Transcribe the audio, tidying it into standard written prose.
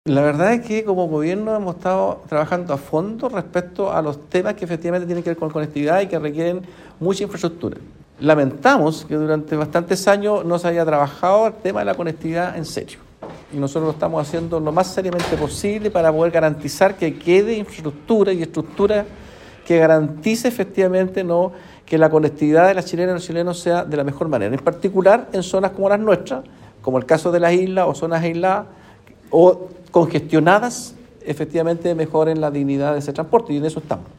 La verdad es que como gobierno hemos estado trabajando a fondo respecto a los temas que efectivamente tienen que ver con conectividad y que requieren mucha infraestructura. Lamentamos que durante bastantes años no se haya trabajado el tema de la conectividad en serio. Y nosotros lo estamos haciendo lo más seriamente posible para poder garantizar que quede infraestructura y estructura que garantice efectivamente que la conectividad de las chilenas y los chilenos sea de la mejor manera. En particular en zonas como las nuestras, como el caso de las islas o zonas aisladas o congestionadas, efectivamente mejoren la dignidad de ese transporte, y en eso estamos.